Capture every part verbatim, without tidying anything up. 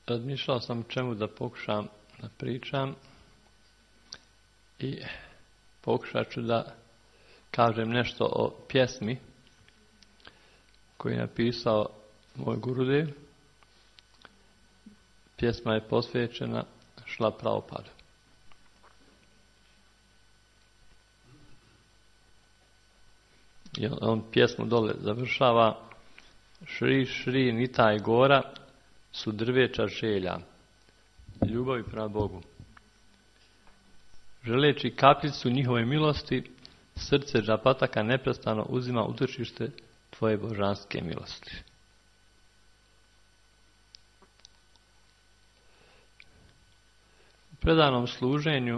razmišljao sam o čemu da pokušam da pričam i pokušat ću da kažem nešto o pjesmi koju je napisao moj gurudev. Pjesma je posvećena Šrila Prabhupadi. I on pjesmu dole završava: Šri Šri Nitaj Gora su drveća želja, ljubavi prema Bogu. Želeći kapljicu njihove milosti, srce Džapataka neprestano uzima utočište tvoje božanske milosti. U predanom služenju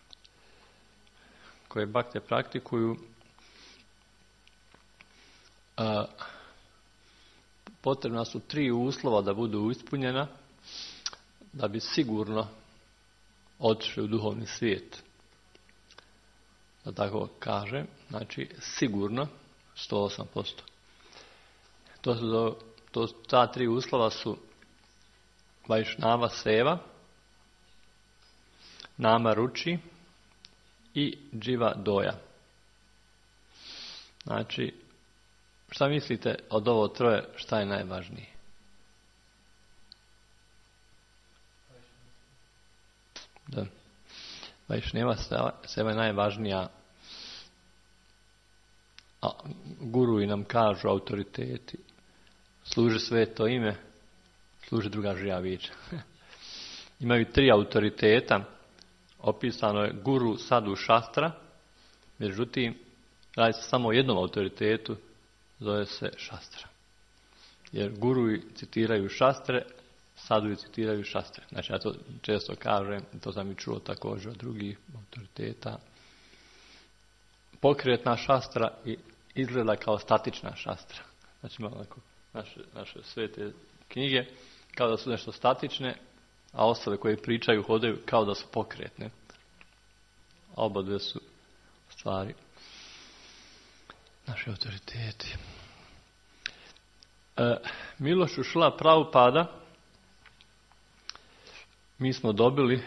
koje bakte praktikuju, a, potrebna su tri uslova da budu ispunjena da bi sigurno otišli u duhovni svijet. Da tako kažem, znači sigurno sto osam posto. To su, to, ta tri uslova su Vajšnava seva, Nama Ruči i Dživa Doja. Znači, šta mislite od ovo troje, šta je najvažnije? Da. Vajšnava seva je najvažnija. A guruji nam kažu, autoriteti, služi sveto ime, služi druga živa bića. Imaju tri autoriteta, opisano je guru, sadu, šastra, međutim, radi se samo o jednom autoritetu, zove se šastra. Jer guruji citiraju šastre, saduji citiraju šastre. Znači, ja to često kažem, to sam i čuo također od drugih autoriteta. Pokretna šastra i izgleda kao statična šastra. Znači, malo onako naše, naše svete knjige kao da su nešto statične, a ostale koje pričaju, hodaju kao da su pokretne. A oba dve su stvari naši autoriteti. E, milošću Šrila Prabhupada mi smo dobili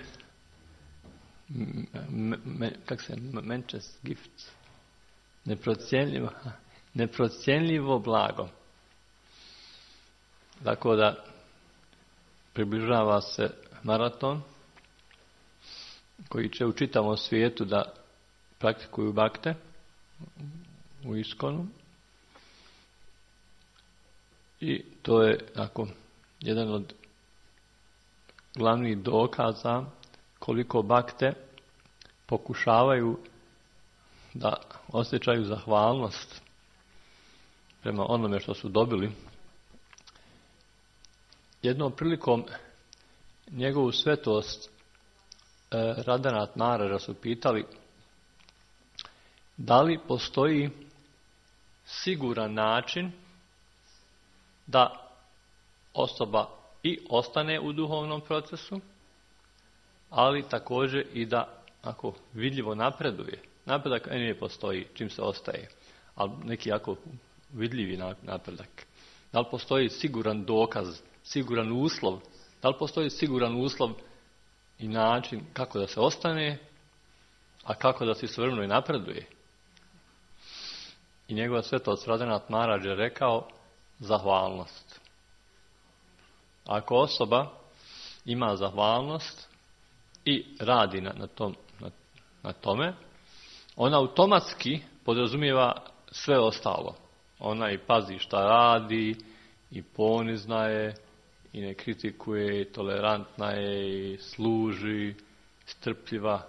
me, me, kak se menčes gift, neprocjenljivo, neprocjenljivo blago. Tako da približava se maraton koji će u čitavom svijetu da praktikuju bakte u Iskonu. I to je ako, jedan od glavnih dokaza koliko bakte pokušavaju da osjećaju zahvalnost prema onome što su dobili. Jednom prilikom njegovu svetost eh, Radhanath Maharaja su pitali da li postoji siguran način da osoba i ostane u duhovnom procesu, ali također i da ako vidljivo napreduje. Napredak ne postoji čim se ostaje, ali neki jako vidljivi napredak. Da li postoji siguran dokaz, siguran uslov, da li postoji siguran uslov i način kako da se ostane, a kako da se istovremeno i napreduje. I njegova svetost Radhanath Maharaja je rekao zahvalnost. Ako osoba ima zahvalnost i radi na, na, tom, na, na tome, ona automatski podrazumijeva sve ostalo. Ona i pazi šta radi, i ponizna je, i ne kritikuje, i tolerantna je, i služi, strpljiva.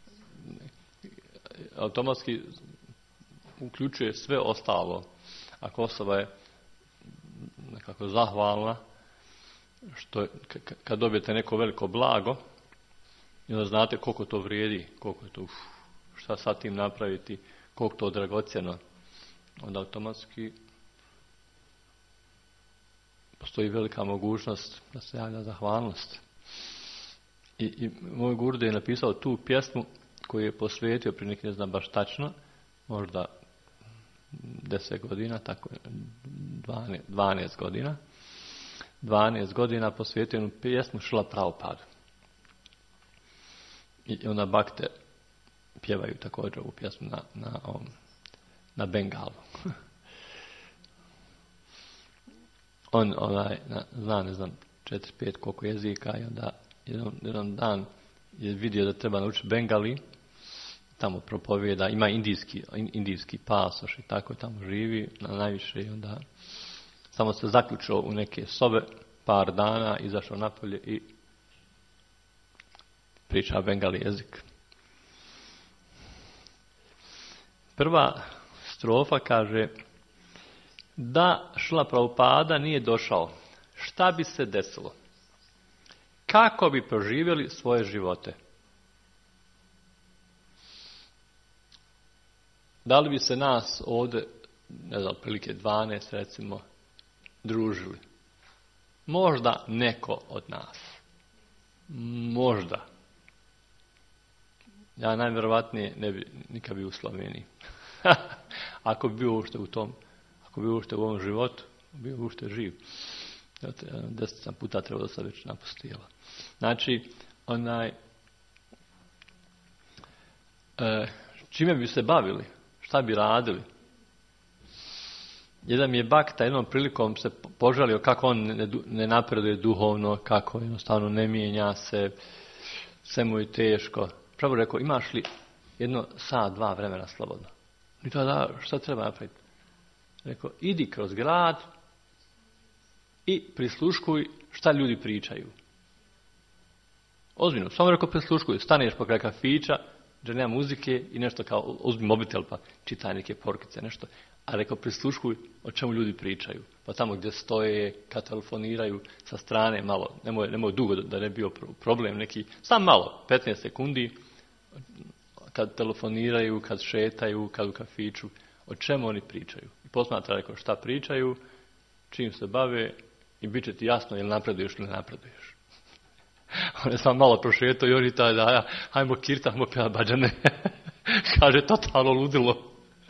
Automatski uključuje sve ostalo. Ako osoba je nekako zahvalna, što k- kad dobijete neko veliko blago, i onda znate koliko to vrijedi, koliko je to, uf, šta sa tim napraviti, koliko to dragocjeno, onda automatski postoji velika mogućnost da se javlja zahvalnost. I, i moj gurudev je napisao tu pjesmu koju je posvetio prije neki, ne znam baš tačno, možda deset godina, tako dvanaest godina, dvanaest godina posvetio jednu pjesmu Šrila Prabhupada. I onda bakte pjevaju također ovu pjesmu na, na, um, na bengalu. On onaj, na, zna, ne znam, četiri, pet koliko jezika i onda jedan, jedan dan je vidio da treba naučiti bengali, tamo propovijeda, ima indijski, indijski pasoš i tako tamo živi na najviše i onda samo se zaključio u neke sobe par dana, izašao napolje i priča bengali jezik. Prva strofa kaže: da Šrila Prabhupada nije došao, šta bi se desilo? Kako bi proživjeli svoje živote? Da li bi se nas ovdje, ne znam, prilike dvanaest recimo, družili? Možda neko od nas. Možda. Ja najvjerovatnije ne bi nikad bio u Sloveniji. Ako bi bio uopšte u tom, ako bi bio uopšte u ovom životu, bio uopšte živ. Deset sam puta trebao da sam već napustio. Znači, onaj, e, čime bi se bavili? Šta bi radili? Jedan mi je bakta jednom prilikom se požalio kako on ne, ne napreduje duhovno, kako jednostavno ne mijenja se, sve mu je teško. Pravo rekao, imaš li jedno sat, dva vremena slobodno? I to da, šta treba napraviti? Rekao, idi kroz grad i prisluškuj šta ljudi pričaju. Ozbiljno, samo rekao prisluškuj, staneš pokraj kafića, gdje nema muzike i nešto kao, uzmi mobitel pa čitaj neke porkice, nešto. A rekao, prisluškuj o čemu ljudi pričaju. Pa tamo gdje stoje, kad telefoniraju sa strane, malo, nemoj, nemoj dugo da ne bio problem neki, sam malo, petnaest sekundi, kad telefoniraju, kad šetaju, kad u kafiću, o čemu oni pričaju. I posmatra, rekao, šta pričaju, čim se bave i bit će ti jasno jel napreduješ ili ne napreduješ. On je sam malo prošetao i on i taj da, ja, hajmo kirta, hajmo pjeva bađane. Kaže, totalno ludilo.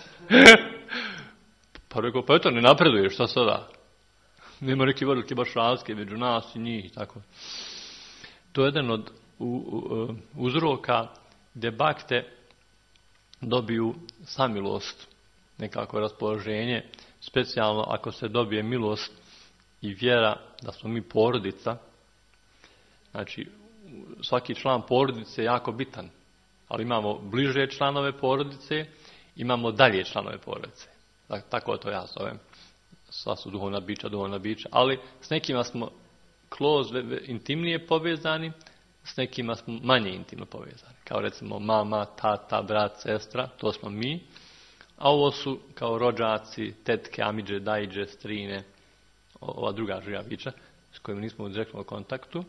Pa rekao, pa eto, ne napreduješ, šta sada? Nema neki veliki baš razlike među nas i njih i tako. To je jedan od u, u, uzroka gdje bakte dobiju samilost, nekako raspoloženje, specijalno ako se dobije milost i vjera da smo mi porodica. Znači, svaki član porodice je jako bitan, ali imamo bliže članove porodice, imamo dalje članove porodice. Tako to ja zovem. Sva su duhovna bića, duhovna bića, ali s nekima smo close, intimnije povezani, s nekima smo manje intimno povezani. Kao recimo mama, tata, brat, sestra, to smo mi, a ovo su kao rođaci, tetke, amidže, dajđe, strine, ova druga živa bića s kojima nismo u direktnom kontaktu.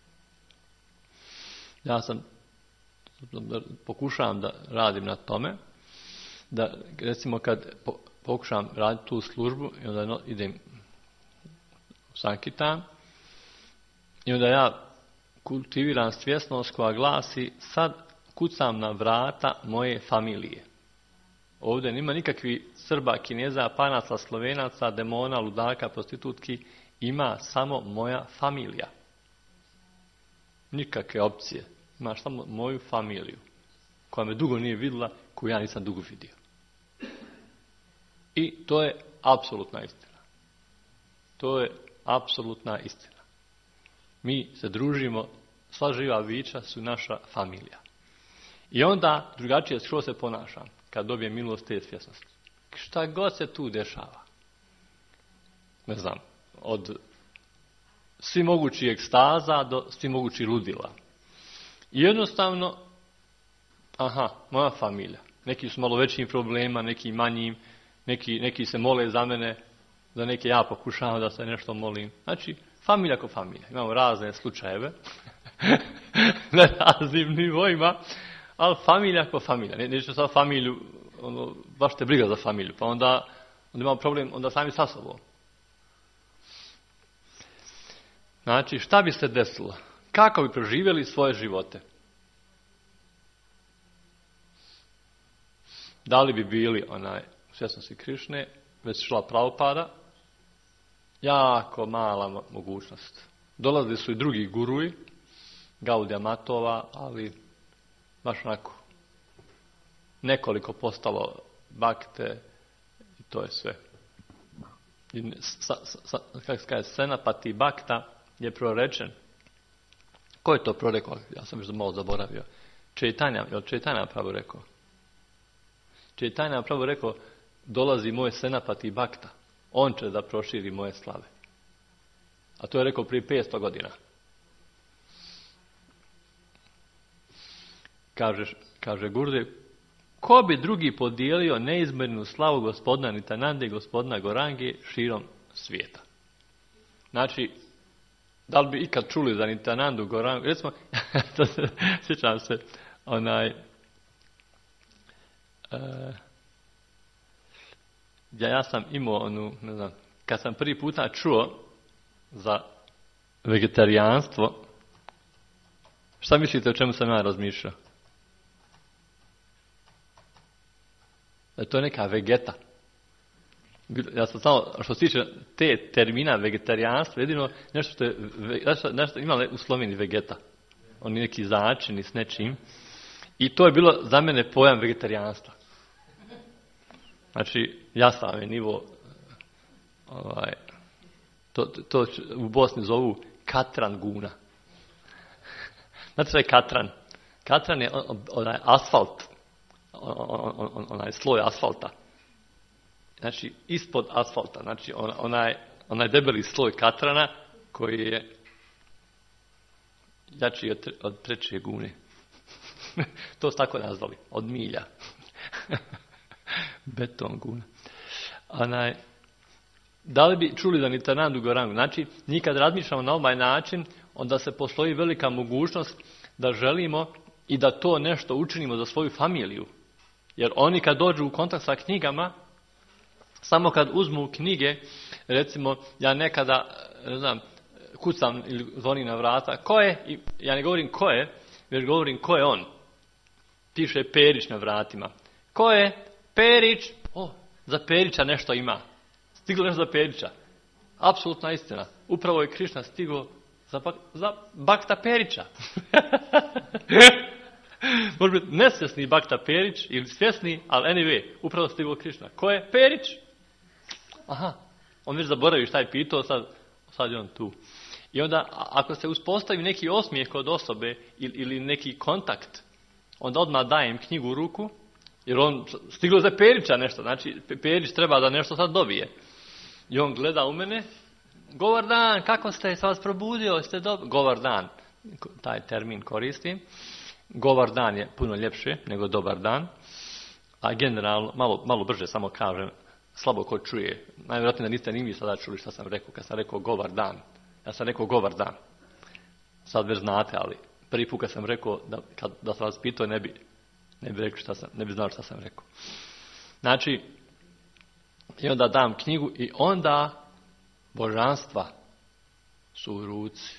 Ja sam, pokušavam da radim na tome, da recimo kad pokušavam raditi tu službu i onda idem u Sankitan i onda ja kultiviram svjesnost koja glasi sad kucam na vrata moje familije. Ovdje nima nikakvi Srba, Kineza, Panaca, Slovenaca, demona, ludaka, prostitutki, ima samo moja familija. Nikakve opcije. Imaš samo moju familiju koja me dugo nije vidjela, koju ja nisam dugo vidio. I to je apsolutna istina. To je apsolutna istina. Mi se družimo, sva živa bića su naša familija. I onda drugačije što se ponašam kad dobijem milost te svjesnosti. Šta god se tu dešava. Ne znam, od svi mogući ekstaza do svi mogući ludila. I jednostavno, aha, moja familija. Neki su malo većim problema, neki manjim, neki, neki se mole za mene, za neke ja pokušavam da se nešto molim. Znači, familija ko familija. Imamo razne slučajeve na raznim nivoima, ali familija ko familija. Ne, neću sad familiju, ono, baš te briga za familiju, pa onda, onda imamo problem onda sami sa sobom. Znači, šta bi se desilo? Kako bi proživjeli svoje živote? Da li bi bili onaj u svjesnosti Krišne, već Šrila Prabhupada, jako mala mogućnost. Dolazili su i drugi guruji, Gaudija Matova, ali baš onako nekoliko postalo bakte i to je sve. I sa, sa, kako se kaže, Senapati Bakta je prorečen. Ko je to prorekao? Ja sam još malo zaboravio. Čaitanja, je li Čaitanja pravo rekao? Čaitanja pravo rekao, dolazi moj Senapati Bakta. On će da proširi moje slave. A to je rekao prije petsto godina. Kaže, kaže Gurudev, ko bi drugi podijelio neizmjernu slavu gospodina Nitanande i gospodina Gorange širom svijeta? Znači, da li bi ikad čuli za Nitanandu Gorangu? Recimo, to se, sjećam se, onaj, uh, ja, ja sam imao onu, ne znam, kad sam prvi puta čuo za vegetarijanstvo, šta mislite o čemu sam ja razmišljao? Da to je neka vegeta. Ja sam samo, što se tiče te termina vegetarijanstva, jedino nešto što je, nešto, nešto ima u Sloveniji vegeta. Oni neki začini s nečim. I to je bilo za mene pojam vegetarijanstva. Znači, jasan je nivo, ovaj, to, to u Bosni zovu katran guna. Znate što je katran? Katran je onaj asfalt, on, on, onaj sloj asfalta. Znači, ispod asfalta, znači onaj, onaj debeli sloj katrana koji je jači od, od treće gune. To su tako nazvali, od milja. Beton guna. Onaj, da li bi čuli za Nitanandu Gorangu? Znači, mi kad razmišljamo na ovaj način, onda se postoji velika mogućnost da želimo i da to nešto učinimo za svoju familiju. Jer oni kad dođu u kontakt sa knjigama, samo kad uzmu knjige, recimo, ja nekada, ne znam, kucam ili zvonim na vrata, ko je? I ja ne govorim ko je, već govorim ko je on. Piše Perić na vratima. Ko je? Perić. O, za Perića nešto ima. Stiglo nešto za Perića. Apsolutna istina. Upravo je Krišna stigao za, bak, za Bakta Perića. Može biti nesvjesni Bakta Perić ili svjesni, ali anyway, upravo stigao Krišna. Ko je? Perić. Aha, on već zaboravi šta je pitao, sad, sad je on tu. I onda, ako se uspostavi neki osmijeh kod osobe ili, ili neki kontakt, onda odmah dajem knjigu u ruku, jer on stiglo za Perića nešto, znači Perić treba da nešto sad dobije. I on gleda u mene, govor dan, kako ste, sam vas probudio, ste dobro? Govor dan, taj termin koristim. Govor dan je puno ljepše nego dobar dan, a generalno, malo, malo brže samo kažem, slabo ko čuje. Najvjerojatnije da niste ni vi sada čuli šta sam rekao, kad sam rekao govor dan. Ja sam rekao govor dan. Sad već znate, ali prvi put kad sam rekao, da, kad, da sam vas pitao, ne bi, ne bi rekao šta sam, ne bi znao šta sam rekao. Znači, i onda dam knjigu i onda božanstva su u ruci.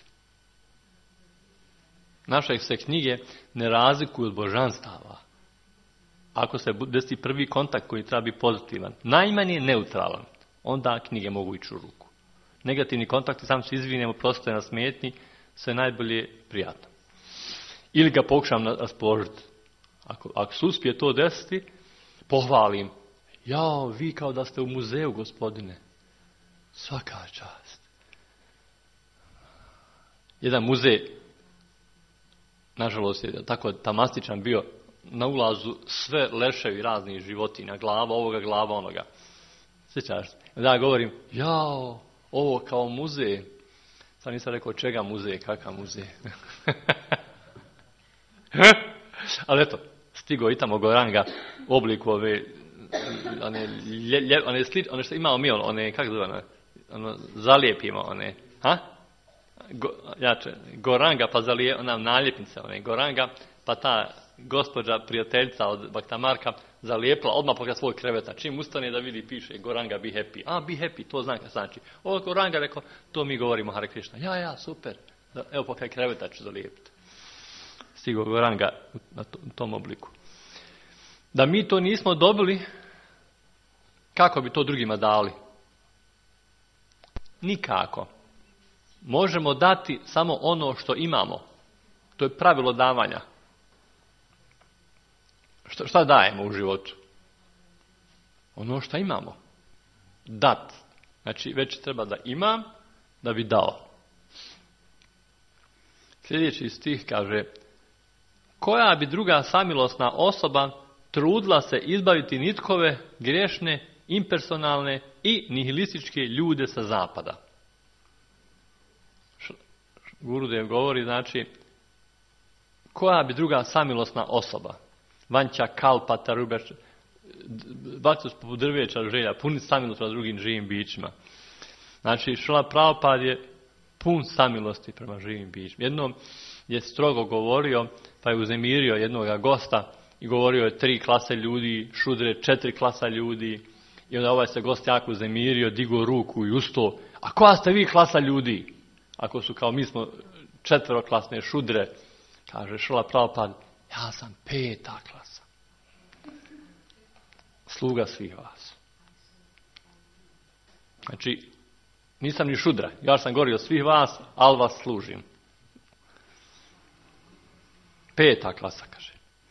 Naše se knjige ne razlikuju od božanstava. Ako se desi prvi kontakt koji treba biti pozitivan, najmanje neutralan, onda knjige mogu ići u ruku. Negativni kontakti, sam se izvinemo, prosto je na smetnji, sve najbolje prijatno. Ili ga pokušam raspoložiti. Ako, ako se uspije to desiti, pohvalim. Jao, vi kao da ste u muzeju, gospodine. Svaka čast. Jedan muzej, nažalost je tako tamastičan bio, na ulazu sve leševi raznih životinja, glava ovoga, glava onoga. Sjećaš se? Da ja govorim, jao, ovo kao muzej. Sad nisam rekao čega muzej, kakav muzej. Ali eto, stigo i tamo Goranga u obliku ove, one, lje, lje, one, sli, one što imamo mi, one, kako zove, one, ono, zalijepimo, one, ha? Go, jače, Goranga pa zalije, ona naljepnica, one, Goranga, pa ta gospođa prijateljica od Bakta Marka zalijepila odmah pokraj svoj kreveta. Čim ustane da vidi piše Goranga be happy. A, be happy, to zna kad znači. Ovo Goranga rekao, to mi govorimo Hare Krishna. Ja, ja, super. Da, evo pokraj kreveta ću zalijepiti. Stigo Goranga na to, tom obliku. Da mi to nismo dobili, kako bi to drugima dali? Nikako. Možemo dati samo ono što imamo. To je pravilo davanja. Šta, šta dajemo u životu? Ono što imamo. Dat. Znači, već treba da imam da bi dao. Sljedeći stih kaže: koja bi druga samilosna osoba trudila se izbaviti nitkove, grešne, impersonalne i nihilističke ljude sa zapada? Gurudev govori, znači, koja bi druga samilosna osoba? Vanća, kalpa, tarubeš, bacus poput drveća želja, puni samilost prema drugim živim bićima. Znači, Šrila Prabhupada je pun samilosti prema živim bićima. Jednom je strogo govorio, pa je uznemirio jednog gosta i govorio je tri klase ljudi, šudre, četiri klasa ljudi. I onda ovaj se gost jako uznemirio, digao ruku i ustao: a koja ste vi klasa ljudi? Ako su kao mi smo četveroklasne šudre, kaže Šrila Prabhupada: ja sam peta klasa. Sluga svih vas. Znači, nisam ni šudra, ja sam gori od svih vas, ali vas služim. Peta klasa, kaže.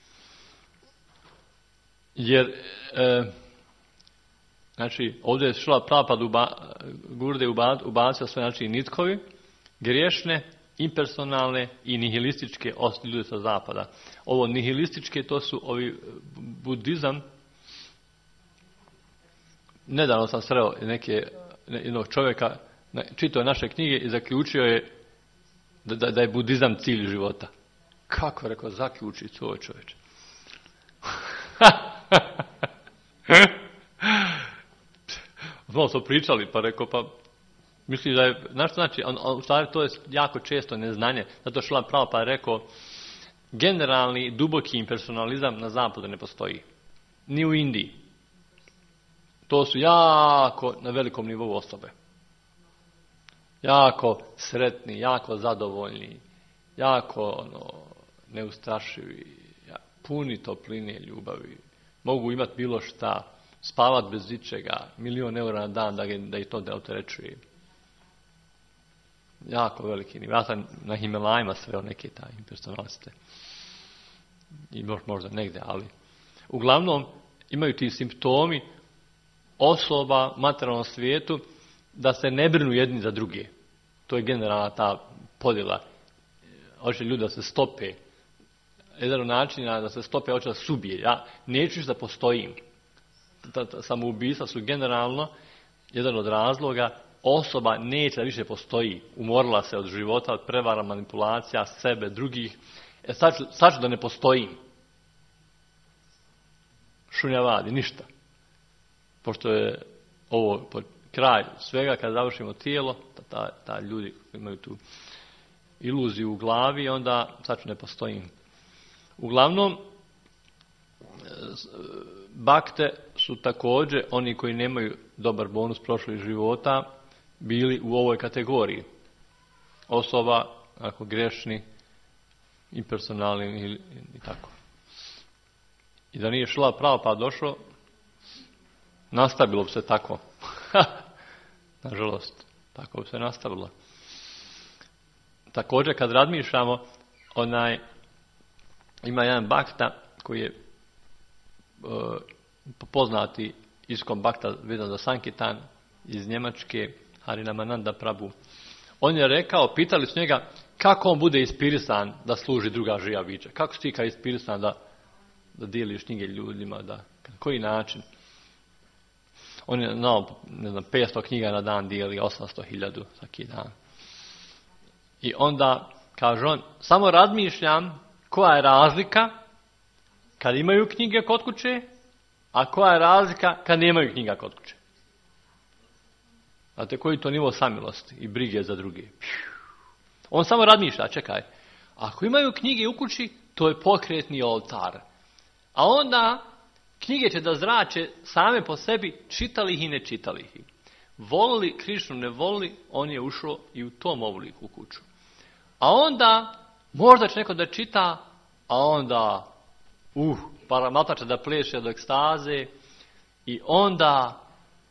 Jer, e, znači, ovdje je Šrila Prabhupada uba, Gurudev ubacio sve, znači, nitkovi, griješne, impersonalne i nihilističke ljude sa zapada. Ovo nihilističke, to su ovi budizam. Nedavno sam sreo neke, jednog čovjeka, čitao je naše knjige i zaključio je da, da, da je budizam cilj života. Kako je rekao, zaključi to čovječe? Malo smo pričali, pa rekao, pa misli da je, znaš što znači, on, on, u stvari to je jako često neznanje, zato Šrila Prabhupada rekao, generalni, duboki impersonalizam na zapadu ne postoji. Ni u Indiji. To su jako na velikom nivou osobe. Jako sretni, jako zadovoljni, jako ono, neustrašivi, puni topline, ljubavi. Mogu imati bilo šta, spavati bez ičega, milion eura na dan da, da ih to ne opterećuje. Jako veliki nivo. Ja sam na Himalajima sveo neke taj impersonaliste. I možda negdje, ali uglavnom imaju ti simptomi osoba u materijalnom svijetu da se ne brinu jedni za druge. To je generalna ta podjela. Hoće ljudi da se stope. Jedan od načina da se stope, hoće da subije. Ja neću da postojim. Samoubistva su generalno jedan od razloga. Osoba neće da više postoji. Umorila se od života, od prevara, manipulacija, sebe, drugih. E sad ću, sad ću da ne postojim. Šunjavadi, ništa. Pošto je ovo kraj svega, kad završimo tijelo, ta, ta ljudi imaju tu iluziju u glavi, onda sad ću ne postojim. Uglavnom, bakte su također, oni koji nemaju dobar bonus prošlih života, bili u ovoj kategoriji. Osoba, ako grešni, impersonalni i, i tako. I da nije Šrila Prabhupada došlo, nastavilo bi se tako. Nažalost, tako bi se nastavilo. Također, kad razmišljamo, onaj, ima jedan bakta koji je uh, poznati iskom bakta vezan za Sankitan iz Njemačke, Harinamananda Prabhu. On je rekao, pitali su njega kako on bude inspirisan da služi druga živa bića. Kako si ti kao inspirisan da, da dijeliš knjige ljudima, da, na koji način? On je znao, ne znam, petsto knjiga na dan dijeli, osamsto hiljadu svaki dan. I onda, kaže on, samo razmišljam koja je razlika kad imaju knjige kod kuće, a koja je razlika kad nemaju knjiga kod kuće. Znate, koji to nivo samilosti i brige za druge. On samo razmišlja, čekaj, ako imaju knjige u kući, to je pokretni oltar. A onda knjige će da zrače same po sebi, čitali ih i ne čitali ih. Volili Krišnu, ne volili, on je ušao i u tom obliku u kuću. A onda, možda će neko da čita, a onda, uh, paramata će da pleše do ekstaze i onda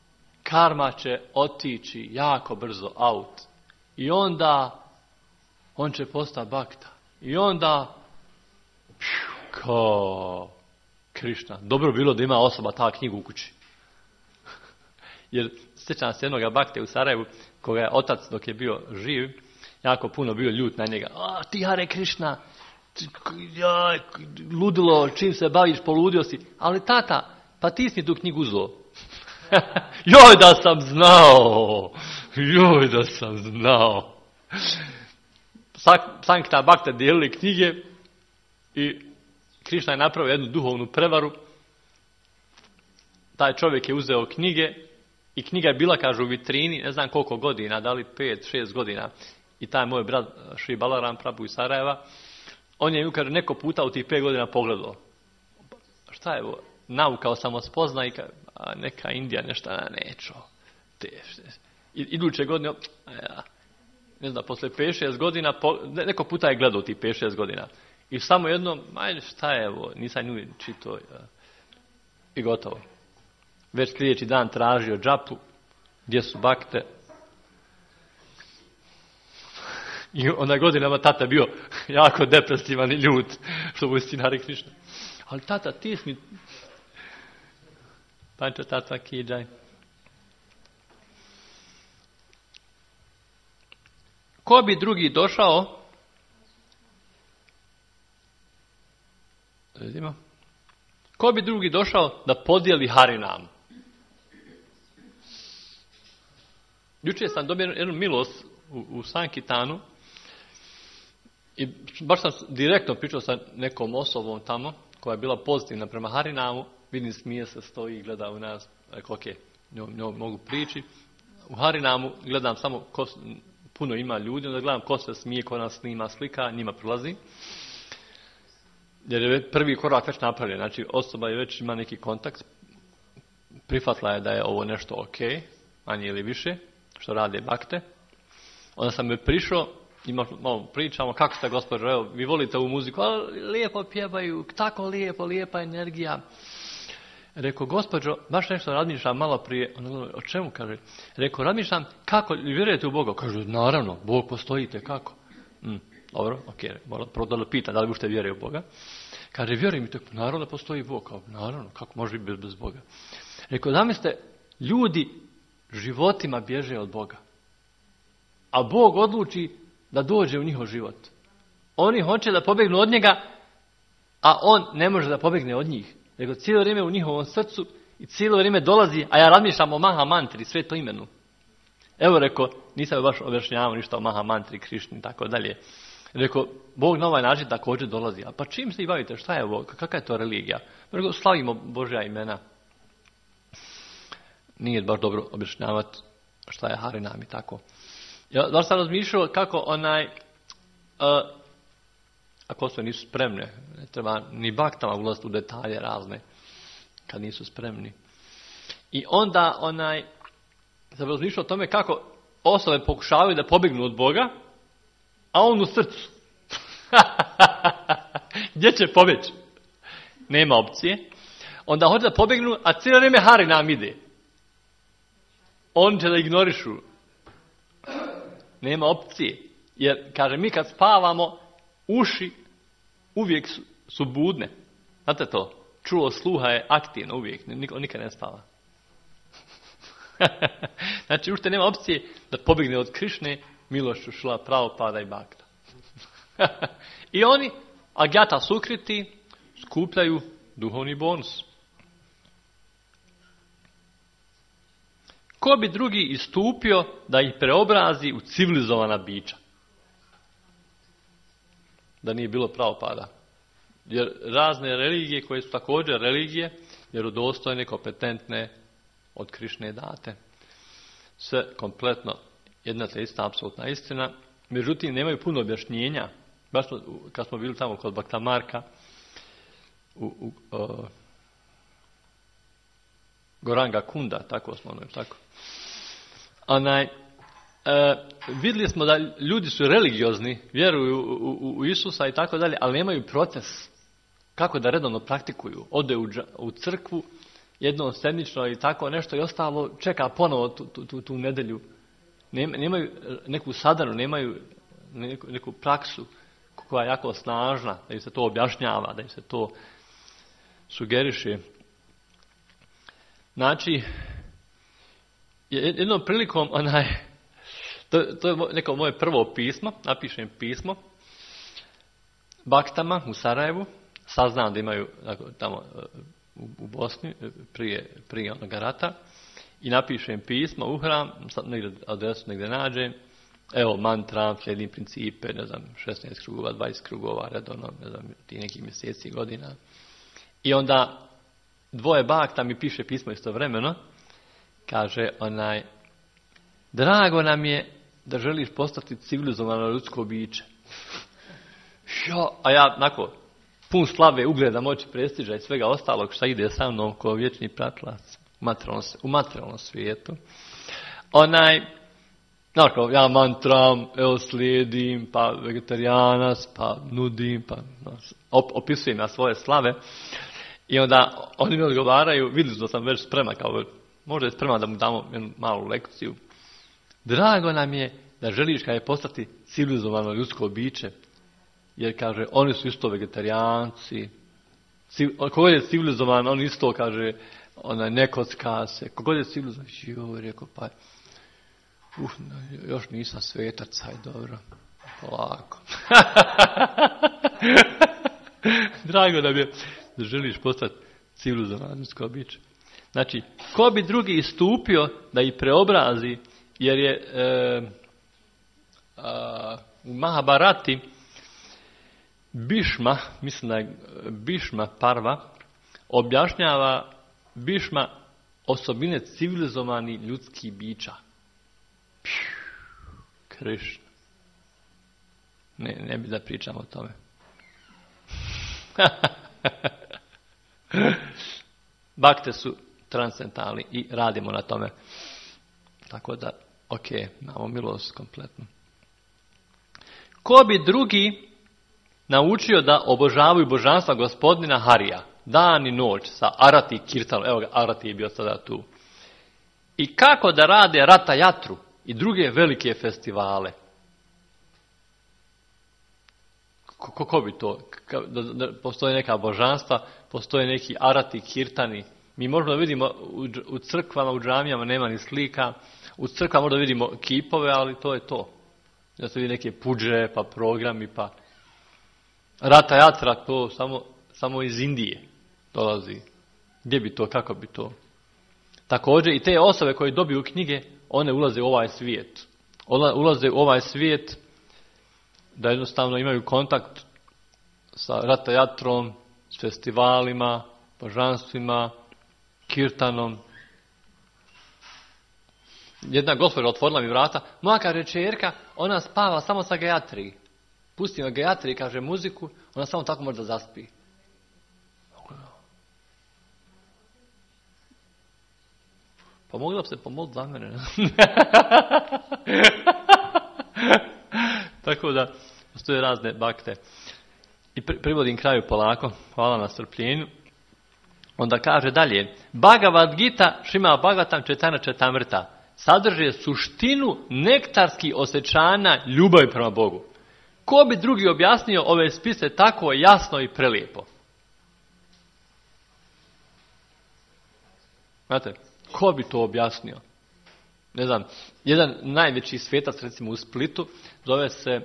karma će otići jako brzo out. I onda on će postati bakta. I onda pšu, kao Krišna. Dobro bilo da ima osoba ta knjigu u kući. Jer sjećam se jednoga bakte u Sarajevu, koga je otac dok je bio živ, jako puno bio ljut na njega. A ti Hare Krišna, ja, ludilo, čim se baviš, poludio si. Ali tata, pa ti si tu knjigu uzeo. Joj da sam znao, joj da sam znao. Sankta bakta dijelili knjige i Krišna je napravio jednu duhovnu prevaru. Taj čovjek je uzeo knjige i knjiga je bila, kažu, u vitrini, ne znam koliko godina, da li pet, šest godina. I taj moj brat Šri Balaram Prabhu iz Sarajeva, on je ju, kaže, neko puta u tih pet godina pogledao. Šta je ovo? Nauka o samospoznaj, a neka Indija nešto, a neću. Iduće godine, ja, ne znam, posle pet šest godina, neko puta je gledao tih pet šest godina. I samo jedno, ajde, šta je ovo, nisam nju čitao. I gotovo. Već sljedeći dan tražio džapu, gdje su bakte. I onda godinama tata bio jako depresivan i ljut, što mu je Hare Krišna. Ali tata, ti si mi... Panča tata kidžaj. Ko bi drugi došao? Vidimo. Ko bi drugi došao da podijeli Harinam? Jučer sam dobio jednu milost u, u Sankitanu i baš sam direktno pričao sa nekom osobom tamo koja je bila pozitivna prema Harinamu. Vidim, smije se, stoji i gleda u nas. Rekao, ok, njoj, njoj mogu prići. U Harinamu gledam samo ko, puno ima ljudi, onda gledam ko se smije, ko nas snima slika, njima prolazi. Jer je prvi korak već napravljen. Znači, osoba je već ima neki kontakt. Prihvatila je da je ovo nešto ok, manje ili više, što rade bakte. Onda sam je prišao, ima, malo pričamo, kako ste gospođo, evo, vi volite ovu muziku, ali lijepo pjevaju, tako lijepo, lijepa energija. Rekao, gospođo, baš nešto razmišljam malo prije, o čemu, kaže? Rekao, razmišljam, kako, vjerujete u Boga? Kaže, naravno, Bog postojite, kako? Mm, dobro, ok, prvo da pitam, da li ušte vjeruje u Boga? Kaže, vjeruj mi, tako, naravno da postoji Bog, kao, naravno, kako može biti bez, bez Boga? Rekao, zamislite, ljudi životima bježe od Boga, a Bog odluči da dođe u njihov život. Oni hoće da pobegnu od njega, a on ne može da pobegne od njih. Nego cijelo vrijeme u njihovom srcu i cijelo vrijeme dolazi, a ja razmišljam o Maha Mantri, sveto imenu. Evo, rekao, nisam baš objašnjavao ništa o Maha Mantri, Krišni i tako dalje. Rekao, Bog na ovaj način također dolazi. A pa čim se i bavite, šta je ovo, kakva je to religija? Rekao, slavimo Božja imena. Nije baš dobro objašnjavati šta je Harinam i tako. Ja baš sam razmišljao kako onaj, uh, ako sve nisu spremne, ne treba ni baktama ulaziti u detalje razne, kad nisu spremni. I onda onaj, sam razmišljao o tome kako osobe pokušavaju da pobjegnu od Boga, a on u srcu. Gdje će pobjeći? Nema opcije. Onda hoće da pobjegnu, a cijelo vrijeme Harinam ide. On će da ignorišu. Nema opcije. Jer, kaže, mi kad spavamo, uši uvijek su, su budne. Znate to? Čulo sluha je aktivno uvijek. Niko nikad ne spava. Znači, ušte nema opcije da pobjegne od Krišne, milošću Šila Prabhupada i Bhakta. I oni, Agyata Sukriti, skupljaju duhovni bonus. Ko bi drugi istupio da ih preobrazi u civilizovana bića? Da nije bilo Prabhupada. Jer razne religije koje su također religije, vjerodostojne, kompetentne, od Krišne date. Sve kompletno jedna te ista apsolutna istina. Međutim, nemaju puno objašnjenja. Baš smo, kad smo bili tamo kod Bhakta Marka, u, u uh, Goranga Kunda, tako smo ono, tako. Onaj, uh, vidjeli smo da ljudi su religiozni, vjeruju u, u, u Isusa i tako dalje, ali nemaju proces kako da redovno praktikuju. Ode u, u crkvu, jednom sedmično i tako nešto i ostalo čeka ponovo tu, tu, tu, tu nedelju. Nemaju neku sadanu, nemaju neku, neku praksu koja je jako snažna, da im se to objašnjava, da im se to sugeriše. Znači, jednom prilikom, onaj, to, to je neko moje prvo pismo, napišem pismo baktama u Sarajevu, saznam da imaju tamo u, u Bosni prije, prije onoga rata, i napišem pismo u hram, negdje adresu negdje nađem, evo mantra, slijedim principe, ne znam, šesnaest krugova, dvadeset krugova, redovno, ne znam, ti neki mjeseci, godina. I onda dvoje bakta mi piše pismo istovremeno, kaže onaj, drago nam je da želiš postati civilizovano ljudsko biće. Ja, a ja, onako, pun slave, ugleda, moći, prestiža i svega ostalog šta ide sa mnom kao vječni pratilac u materijalnom, u materijalnom svijetu. Onaj, onako, ja mantram, evo slijedim, pa vegetarijanac, pa nudim, pa op, opisujem ja svoje slave. I onda oni mi odgovaraju, vidjeli da sam već sprema, kao možda je sprema da mu damo jednu malu lekciju. Drago nam je da želiš kada je postati civilizovano ljudsko biće, jer kaže, oni su isto vegetarijanci, kogod je civilizovan, on isto kaže, onaj, ne kocka se, kogod je civilizovan, joj, rekao, pa, uh, još nisam svetac, aj dobro, polako. Drago nam je da želiš postati civilizovano ljudsko biće. Znači, ko bi drugi istupio da ih preobrazi, jer je e, a, u Mahabharati Bhišma, mislim da je Bhišma Parva, objašnjava Bhišma osobine civilizovanih ljudskih bića. Krišna. Ne, ne bi da pričamo o tome. Bakte su transcendentalni i radimo na tome. Tako da, ok, imamo milost kompletno. Ko bi drugi naučio da obožavaju božanstva gospodina Harija, dan i noć, sa Arati Kirtanom, evo ga, Arati je bio sada tu. I kako da rade Rata Jatru i druge velike festivale. Ko, ko bi to? Da, da postoje neka božanstva, postoje neki Arati Kirtani. Mi možemo vidimo u, u crkvama, u džamijama nema ni slika. U crkvama možda vidimo kipove, ali to je to. Da se vidi neke puđe, pa programi, pa Rata Jatra, to samo, samo iz Indije dolazi. Gdje bi to, kako bi to? Također i te osobe koje dobiju knjige, one ulaze u ovaj svijet. Ulaze u ovaj svijet da jednostavno imaju kontakt sa Rata Jatrom, s festivalima, božanstvima, kirtanom. Jedna gospođa otvorila mi vrata, moja kaže čerka, ona spava samo sa Gayatri. Pusti na Gayatri, kaže muziku, ona samo tako može da zaspi. Pa mogla bi se pomoliti za mene. Tako da, postoje razne bakte. I privodim kraju polako, hvala na strpljenju. Onda kaže dalje, Bhagavad Gita Šima Bhagavatam Četana Četamrta sadrže suštinu nektarskih osjećanja ljubavi prema Bogu. Ko bi drugi objasnio ove spise tako jasno i prelijepo? Znate, ko bi to objasnio? Ne znam, jedan najveći svetac recimo u Splitu zove se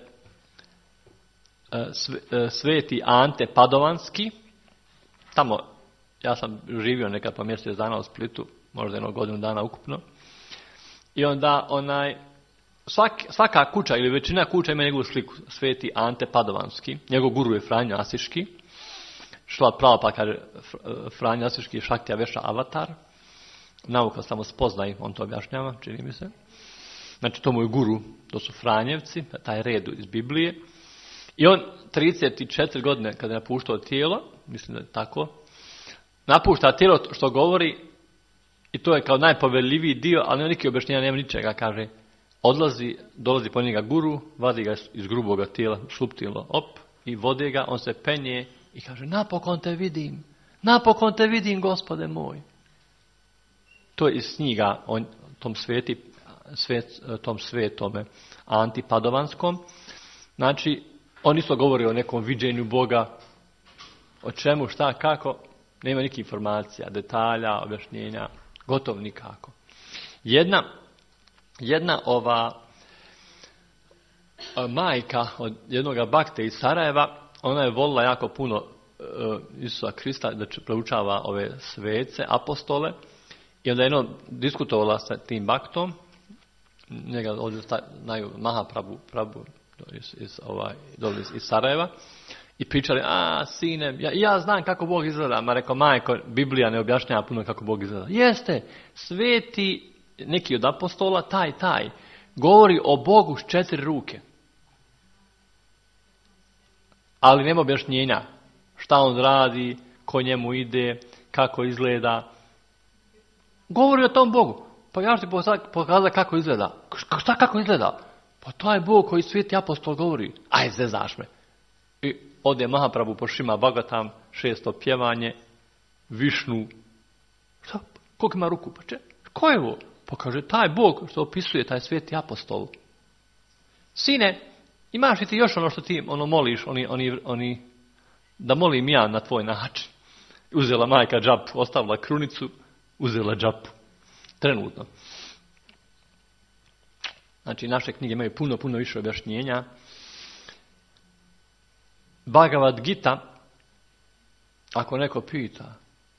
Sveti Ante Padovanski. Tamo, ja sam živio nekad pa mjesec dana u Splitu, možda jedno godinu dana ukupno. I onda onaj, svak, svaka kuća ili većina kuća ima njegovu sliku, Sveti Ante Padovanski. Njegov guru je Franjo Asiški. Šla pravo pa kaže Franjo Asiški Šaktija Veša Avatar. Nauka samo spoznaj, on to objašnjava, čini mi se. Znači, to mu je guru, to su Franjevci, taj red iz Biblije. I on trideset četiri godine kada je napuštao tijelo, mislim da je tako, napušta tijelo što govori, i to je kao najpoveljiviji dio, ali neki objašnjenja nema ničega, kaže, odlazi, dolazi po njega guru, vadi ga iz gruboga tijela, šluptilo, op, i vode ga, on se penje i kaže, napokon te vidim, napokon te vidim, Gospode moj. to je iz knjiga o tom, sveti, svet, tom svetome Antipadovanskom. Znači, on isto govori o nekom viđenju Boga, o čemu, šta, kako, nema nikakvih informacija, detalja, objašnjenja, gotovo nikako. Jedna, jedna ova majka od jednog bakte iz Sarajeva, ona je volila jako puno uh, Isusa Krista, da proučava ove svece, apostole, i onda je jedno diskutovala sa tim baktom, njega ovdje znaju Mahaprabhu, Prabhu, iz, iz, ovaj, iz, iz Sarajeva, i pričali, a sine, ja, ja znam kako Bog izgleda. Ma rekao, majko, Biblija ne objašnjava puno kako Bog izgleda. Jeste, sveti neki od apostola, taj, taj, govori o Bogu s četiri ruke. Ali nema objašnjenja šta on radi, ko njemu ide, kako izgleda. Govori o tom Bogu. Pa ja ću ti pokazati kako izgleda. Šta kako izgleda? Pa to je Bog koji sveti apostol govori. Aj, zezaš me. I ode Mahaprabhu po Šima Bhagavatam, šesto pjevanje, Višnu. Šta? Koliko ima ruku? Pa če? Ko je ovo? Pa kaže, taj Bog što opisuje, taj sveti apostol. Sine, imaš li ti još ono što ti ono moliš, oni, oni, oni, da molim ja na tvoj način? Uzela majka džapu, ostavila krunicu, uzela džapu. Trenutno. Znači, naše knjige imaju puno, puno više objašnjenja. Bhagavad Gita, ako neko pita,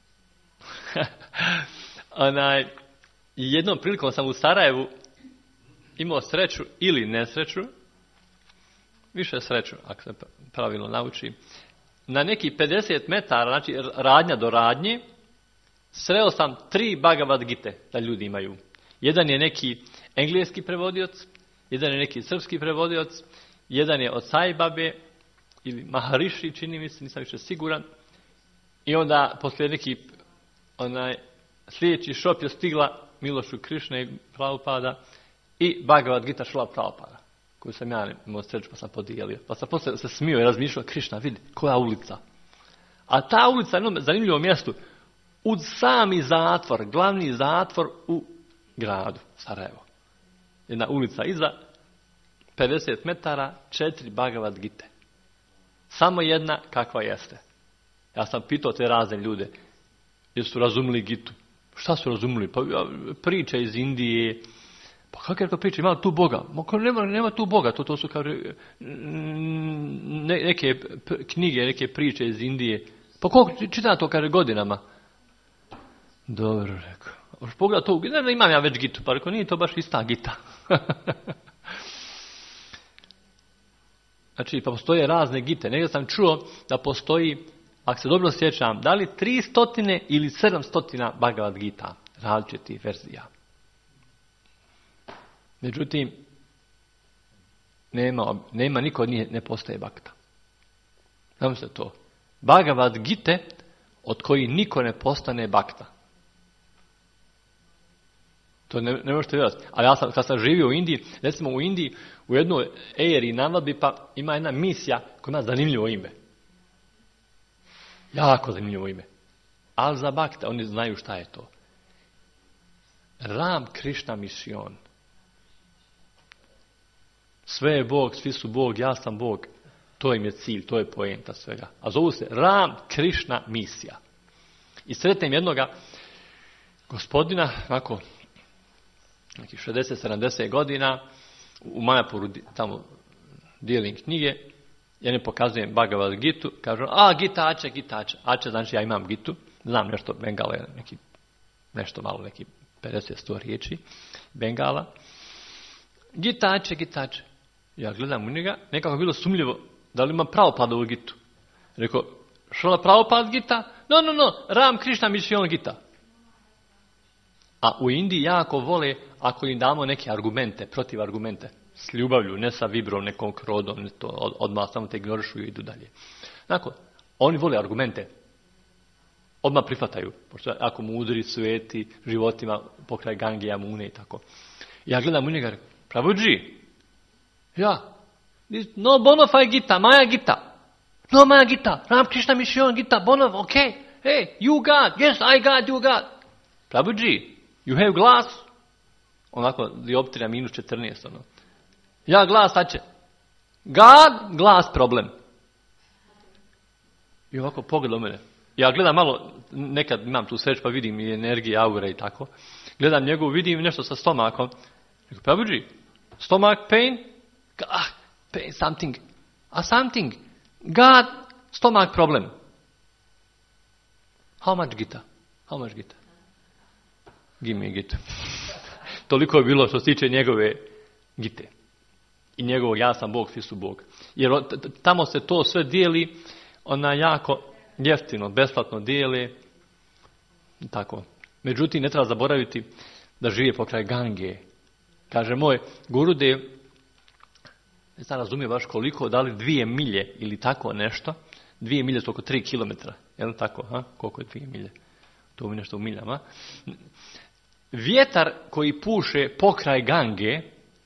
onaj, jednom prilikom sam u Sarajevu imao sreću ili nesreću, više sreću, ako se pravilno nauči, na neki pedeset metara, znači radnja do radnje, sreo sam tri Bhagavad Gite da ljudi imaju. Jedan je neki engleski prevodioc, jedan je neki srpski prevodioc, jedan je od Sai Babe ili Maharishi, čini mi se, nisam više siguran. I onda poslije neki onaj sljedeći šop je stigla Milošu Krišne Prabhupada i Bhagavad Gita Šrila Prabhupada, koju sam ja imao sreću pa sam podijelio. Pa sam poslije se smio i razmišljao, Krišna, vidi, koja ulica. A ta ulica je na zanimljivom mjestu, uz sami zatvor, glavni zatvor u gradu Sarajevo. Jedna ulica iza, pedeset metara, četiri Bhagavad Gite. Samo jedna kakva jeste. Ja sam pitao te razne ljude, jesu razumili Gitu? Šta su razumili? Pa priče iz Indije. Pa kako je to priče? Ima tu Boga? Ma nema, nema tu Boga. To, to su kao ne, neke knjige, neke priče iz Indije. Pa koliko čitam to kaže godinama? Dobro, rekao. Už pogleda to, ne, imam ja već Gitu, pa rekao, nije to baš ista Gita. Znači, pa postoje razne Gite. Negdje sam čuo da postoji, ako se dobro sjećam, da li tri stotine ili sedam stotina Bhagavad Gita, različitih verzija. Međutim, nema, nema niko od njih ne postaje bakta. Znam se to. Bhagavad Gite od koji niko ne postane bakta. To ne, ne možete vjerati. Ali ja sam, kad sam živio u Indiji, recimo u Indiji, u jednoj eri navadbi, pa ima jedna misija koja ima zanimljivo ime. Jako zanimljivo ime. Ali za bakta, oni znaju šta je to. Ram Krishna Mission. Sve je Bog, svi su Bog, ja sam Bog. To im je cilj, to je poenta svega. A zovu se Ram Krishna misija. I sretnem jednoga gospodina, onako, neki šezdeset sedamdeset godina, u Majapuru tamo dijelim knjige, ja ne pokazujem Bhagavad Gitu, kažu, a Gita Ače, Gita Ače. Ače znači ja imam Gitu, znam nešto Bengala, neki, nešto malo, neki pedeset sto riječi Bengala. Gita Ače, Gita Ače. Ja gledam u njega, nekako je bilo sumljivo, da li ima Prabhupadovu Gitu. Rekao, Šrila Prabhupada Gita? No, no, no, Ram Krishna Mission Gita. A u Indiji jako vole ako im damo neke argumente, protiv argumente, s ljubavlju, ne sa vibrom, nekom krodom, ne to, od, odmah samo te ignorišu i idu dalje. Dakle, oni vole argumente. Odmah prihvataju. Pošto ako mu udri sveti životima pokraj Gange, Jamune i tako. Ja gledam u njega, Prabhuji, ja, no bonafide Gita, Maya Gita. No Maya Gita, Ram Krishna Mission Gita, bonaf, ok. Hey, you God, yes, I God, you God. Prabhuji, You have glass? Onako, dioptrija minus četrnaest. Ono. Ja glas, sad će. God, glas, problem. I ovako pogleda u mene. Ja gledam malo, nekad imam tu sreću pa vidim i energije, aure i tako. Gledam njegovu, vidim nešto sa stomakom. Rekao, Prabhuji, stomach pain? Ah, pain, something. A something. God, stomach problem. How much Gita? How much Gita? Give me Gita. Toliko je bilo što se tiče njegove Gite. I njegovog ja sam Bog, svi su Bog. Jer tamo se to sve dijeli, ona jako jeftino, besplatno dijeli. Tako. Međutim, ne treba zaboraviti da žive pokraj Gange. Kaže moj Gurudev, ne znam razumije baš koliko, da li dvije milje ili tako nešto. Dvije milje su oko tri kilometra. Je li tako? Ha? Koliko je dvije milje? To mi nešto u miljama. Vjetar koji puše pokraj Gange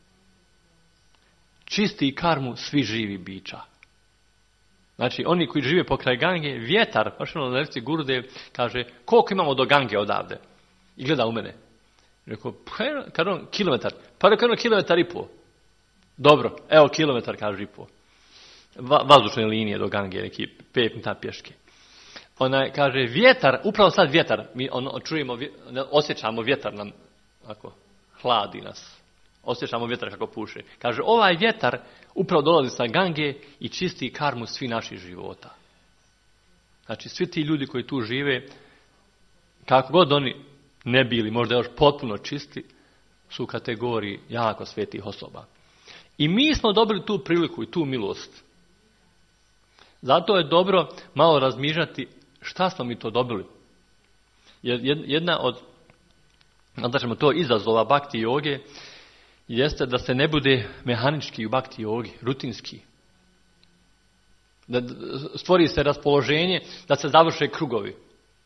čisti karmu svi živi bića. Znači, oni koji žive pokraj Gange, vjetar, baš ono na reci Gurudev, kaže, koliko imamo do Gange odavde? I gleda u mene. Rekao, kaže on, kilometar. Pa rekao ono, kilometar i pol. Dobro, evo kilometar, kaže i pol. Va, vazdušne linije do Gange, neki pet minuta pješke. Ona kaže, vjetar, upravo sad vjetar, mi ono, čujemo, osjećamo vjetar nam, ako, hladi nas. Osjećamo vjetar kako puše. Kaže, ovaj vjetar upravo dolazi sa Gange i čisti karmu svi naših života. Znači, svi ti ljudi koji tu žive, kako god oni ne bili, možda još potpuno čisti, su u kategoriji jako svetih osoba. I mi smo dobili tu priliku i tu milost. Zato je dobro malo razmišljati šta smo mi to dobili. Jer jedna od, da ćemo to izazova bhakti joge, jeste da se ne bude mehanički u bhakti jogi, rutinski. Da stvori se raspoloženje da se završe krugovi.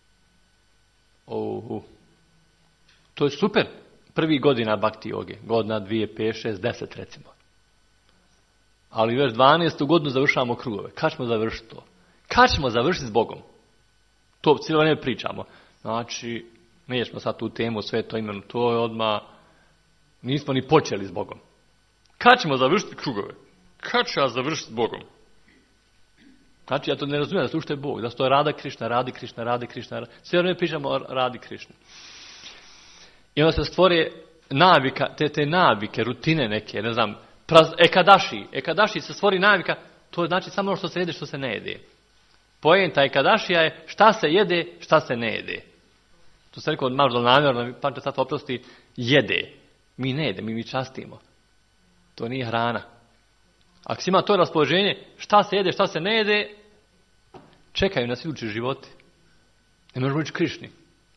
Oh, to je super. Prvi godina bhakti joge. Godina, dvije, pet, šest, deset recimo. Ali već dvanaestu godinu završavamo krugove. Kad ćemo završiti to? Kad ćemo završiti s Bogom? To cijelo vrijeme pričamo. Znači, nećemo sad tu temu sve to imenu. To je odmah, nismo ni počeli s Bogom. Kad ćemo završiti krugove? Kad ću ja završiti s Bogom? Znači, ja to ne razumijem da se ušte Bog. Da se to je Rada Krišna, Radi Krišna, Radi Krišna. Sve vrijeme pričamo o Radi Krišna. I onda se stvore navika, te, te navike, rutine neke, ne znam, praz, ekadaši. Ekadaši se stvori navika, to znači samo ono što se jede, što se ne jede. Poenta ekadašija je šta se jede, šta se ne jede. To se rekao malo namjerno, pa sad oprosti, jede. Mi ne jede, mi mi častimo. To nije hrana. Ako si ima to raspoloženje, šta se jede, šta se ne jede, čekaju nas idući životi. Ne možemo ići Krišni.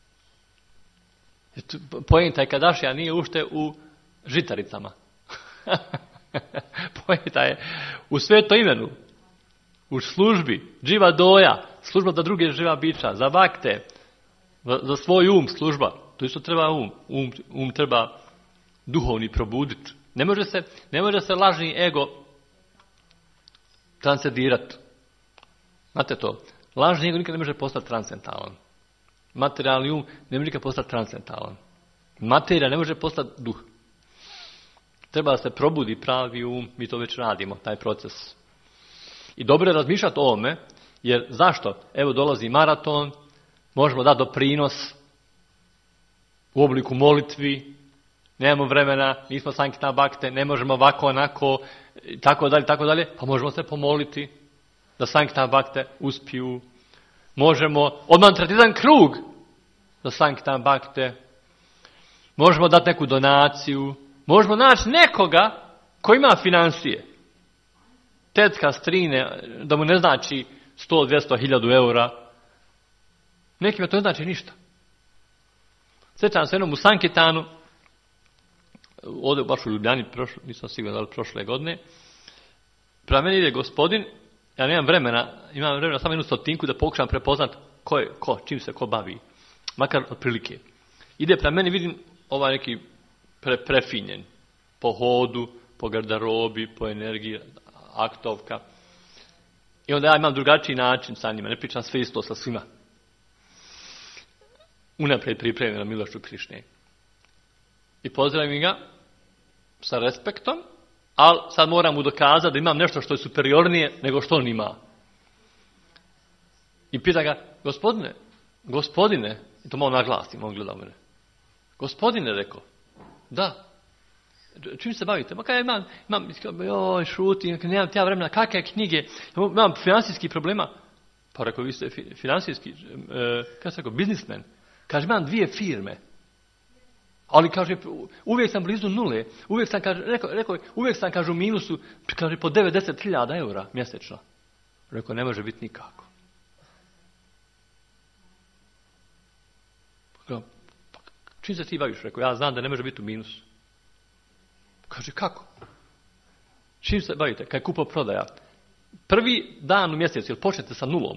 Poenta ekadašija nije ušte u žitaricama. Poenta je u svetom imenu. U službi, dživa doja, služba za druge živa bića, za bakte, za svoj um služba. To isto treba um. Um, um treba duhovni probuditi. Ne može se, ne može se lažni ego transcendirati. Znate to? Lažni ego nikad ne može postati transcendentalan. Materijalni um ne može nikad postati transcendentalan. Materija ne može postati duh. Treba da se probudi pravi um, mi to već radimo, taj proces. I dobro je razmišljati o ovome, jer zašto? Evo dolazi maraton, možemo dati doprinos u obliku molitvi, nemamo vremena, nismo sankirtana bhakte, ne možemo ovako, onako, tako dalje, tako dalje, pa možemo se pomoliti da sankirtana bhakte uspiju. Možemo odmah natrati jedan krug za sankirtana bhakte. Možemo dati neku donaciju. Možemo naći nekoga ko ima financije. Tetka strine, da mu ne znači sto, dvjesto, hiljadu eura. Nekima to ne znači ništa. Sjećam se jednom u Sankirtanu, ovdje baš u Ljubljani, prošle, nisam siguran da li prošle godine, prema meni ide gospodin, ja nemam vremena, imam vremena samo jednu stotinku da pokušam prepoznat ko je, ko, čim se ko bavi, makar otprilike. Ide prema meni, vidim ovaj neki pre, prefinjen, po hodu, po garderobi, po energiji, aktovka. I onda ja imam drugačiji način sa njima, ne pričam sve isto sa svima. Unaprijed pripremljeno milošću Krišne. i pozdravim ga sa respektom, ali sad moram mu dokazati da imam nešto što je superiornije nego što on ima. I pita ga, gospodine, gospodine, i to malo naglasim, on gleda u mene. Gospodine, rekao, da, čim se bavite? Ma kaj imam, imam, joj, šutim, nemam tja vremena, kakve knjige, imam financijskih problema. Pa rekao, vi ste financijski, e, kada se rekao, biznismen. Kaže, imam dvije firme. Ali, kaže, uvijek sam blizu nule. Uvijek sam, kaže, rekao, rekao, uvijek sam, kaže, u minusu, kaže, po devedeset hiljada eura mjesečno. Rekao, ne može biti nikako. Rekao, čim se ti baviš? Rekao, ja znam da ne može biti u minusu. Kaže, kako? Čim se bavite? Kad je kupo prodaja? Prvi dan u mjesecu, jel počnete sa nulom?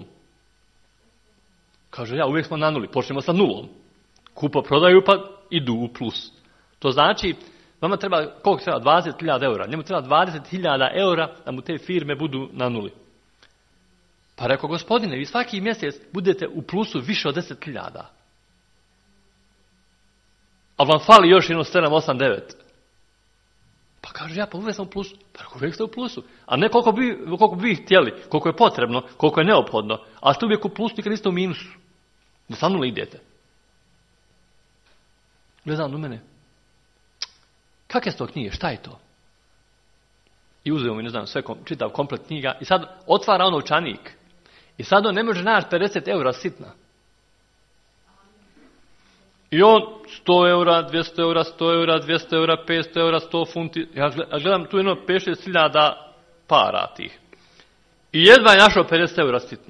Kaže, ja, uvijek smo na nuli, počnemo sa nulom. Kupo prodaju pa idu u plus. To znači, vama treba, koliko treba? dvadeset hiljada eura. Njemu treba dvadeset hiljada eura da mu te firme budu na nuli. Pa rekao, gospodine, vi svaki mjesec budete u plusu više od deset hiljada. A vam fali još jedno sedam, osam, devet. Pa kaže, ja, pa uvijek sam u plusu. Pa rekao, uvijek ste u plusu. A ne koliko bi, koliko bi htjeli, koliko je potrebno, koliko je neophodno. A ste uvijek u plusu, nikad niste u minusu. Da sa nula idete. Gledam u mene. Kakve su to knjige? Šta je to? I uzeo mi, ne znam, sve, čitav komplet knjiga. I sad otvara on novčanik. I sad on ne može naći pedeset eura sitna. I on sto eura, dvjesto eura, sto eura, dvjesto eura, petsto eura, sto funti. Ja gledam tu jedno pet šest hiljada para tih. I jedva je našao pedeset eura sitna.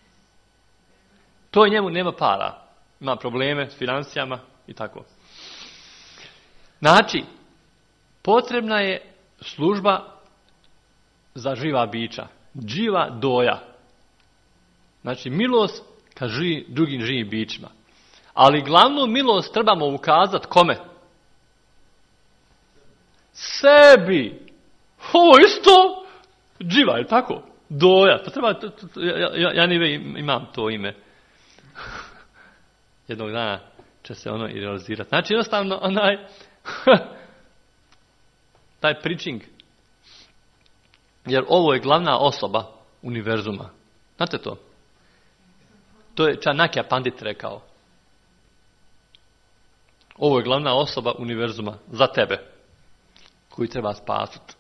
To njemu nema para. Ima probleme s financijama i tako. Znači, potrebna je služba za živa bića. Živa doja. Znači, milost ka živi, drugim živim bićima. Ali glavnu milost trebamo ukazati kome? Sebi. Ovo isto dživa, je tako? Doja. To treba, to, to, ja, ja, ja ne imam to ime. Jednog dana će se ono i realizirati. Znači jednostavno onaj taj preaching. Jer ovo je glavna osoba univerzuma. Znate to? To je Čanakja Pandit rekao. Ovo je glavna osoba univerzuma za tebe, koju treba spasiti.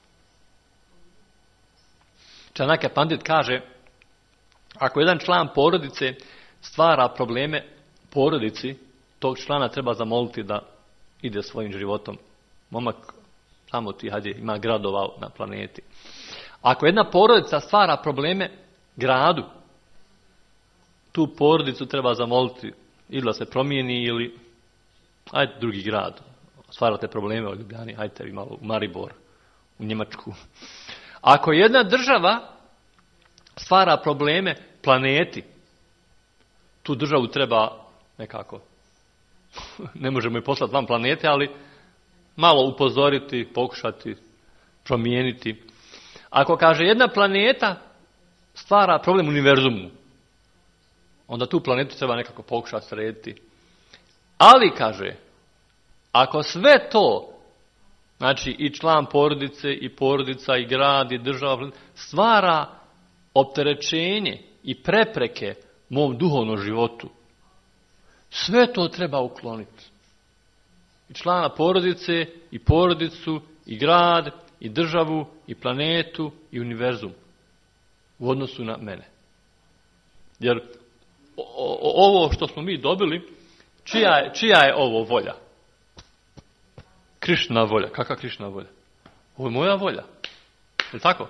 Čanakja Pandit kaže, ako jedan član porodice stvara probleme porodici, tog člana treba zamoliti da ide svojim životom. Momak, samo ti, hajde, ima gradova na planeti. Ako jedna porodica stvara probleme gradu, tu porodicu treba zamoliti ili da se promijeni ili ajde drugi grad. Stvarate probleme u Ljubljani, ajte vi malo u Maribor, u Njemačku. Ako jedna država stvara probleme planeti, tu državu treba nekako, ne možemo je poslati van planete, ali malo upozoriti, pokušati, promijeniti. Ako kaže jedna planeta stvara problem univerzumu, onda tu planetu treba nekako pokušati srediti. Ali, kaže, ako sve to, znači i član porodice, i porodica, i grad, i država, stvara opterećenje i prepreke mom duhovnom životu, sve to treba ukloniti. I člana porodice, i porodicu, i grad, i državu, i planetu, i univerzum u odnosu na mene. Jer o, o, ovo što smo mi dobili, čija je, čija je ovo volja? Krišna volja. Kakva Krišna volja? Ovo je moja volja. Je li tako?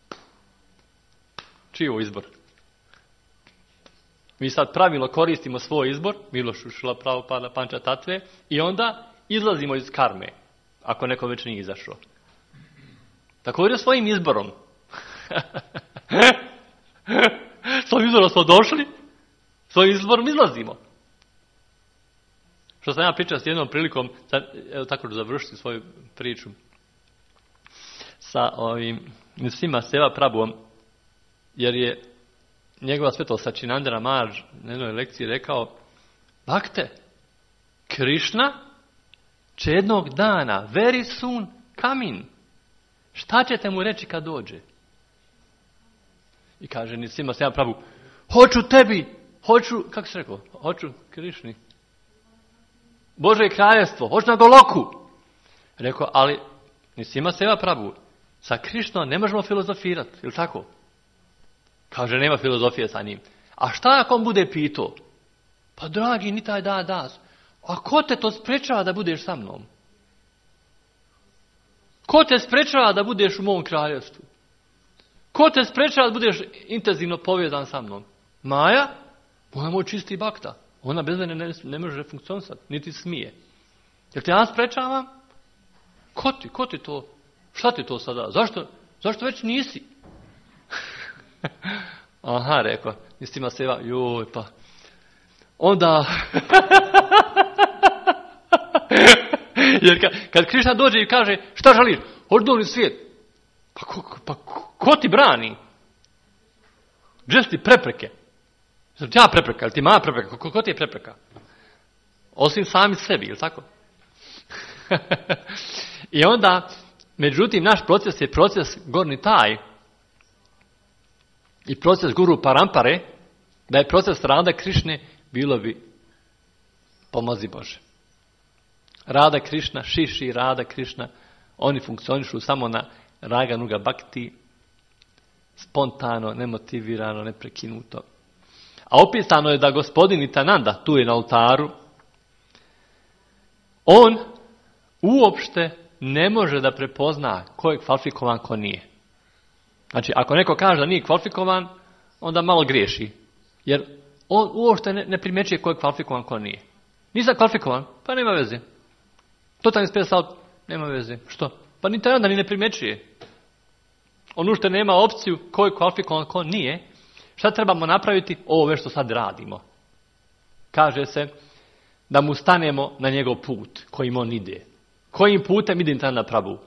Čiji je ovo izbor? Mi sad pravilno koristimo svoj izbor, Miloš Šula Pravopada Panča Tatve, i onda izlazimo iz karme, ako neko već nije izašao. Također svojim izborom. Svojim izborom smo došli, svojim izborom izlazimo. Što sam ja pričao s jednom prilikom, evo tako da završiti svoju priču, sa ovim svima Seva Prabhuom, jer je njegova svetost Sačinandana Maharaj na jednoj lekciji rekao, Bakte, Krišna će jednog dana, very soon, come in. Šta ćete mu reći kad dođe? I kaže, nisi ima se ja pravu, hoću tebi, hoću, kako se rekao, hoću Krišni. Božje kraljevstvo, hoću na Goloku. Rekao, ali nisi ima se ja pravu, sa Krišnom ne možemo filozofirati, ili tako? Kaže, nema filozofije sa njim. A šta ako on bude pitao? Pa dragi, ni taj da das. A ko te to sprečava da budeš sa mnom? Ko te sprečava da budeš u mom kraljevstvu? Ko te sprečava da budeš intenzivno povezan sa mnom? Maja? Moja moj čisti bakta. Ona bez mene ne, ne može funkcionisati, niti smije. Jel te ja sprečavam? Ko ti? Ko ti to? Šta ti to sada? Zašto, zašto već nisi? Aha, rekao, nisi ima seva, joj, pa. Onda, jer kad, kad Krišna dođe i kaže, šta želiš? Hoću duhovni svijet. Pa, ko, pa ko, ko ti brani? Gdje su ti prepreke? Znači ja prepreka, ili ti moja prepreka? Ko, ko ti je prepreka? Osim sami sebi, ili tako? I onda, međutim, naš proces je proces gorni taj i proces guru parampare, da je proces rada Krišne, bilo bi pomozi Bože. Rada Krišna, Šiši, Rada Krišna, oni funkcionišu samo na Raga Nuga Bhakti, spontano, nemotivirano, neprekinuto. A opisano je da gospodin Nitananda, tu je na oltaru, on uopšte ne može da prepozna ko je kvalifikovan, ko nije. Znači, ako neko kaže da nije kvalifikovan, onda malo griješi. Jer on uopšte ne, ne primjećuje ko je kvalifikovan, ko nije. Nisam kvalifikovan, pa nema veze. Totalni space out, nema veze. Što? Pa ni tada ni ne primjećuje. On uopšte nema opciju ko je kvalifikovan, ko nije. Šta trebamo napraviti? Ovo već što sad radimo. Kaže se da mu stanemo na njegov put kojim on ide. Kojim putem ide Nitananda Prabhu?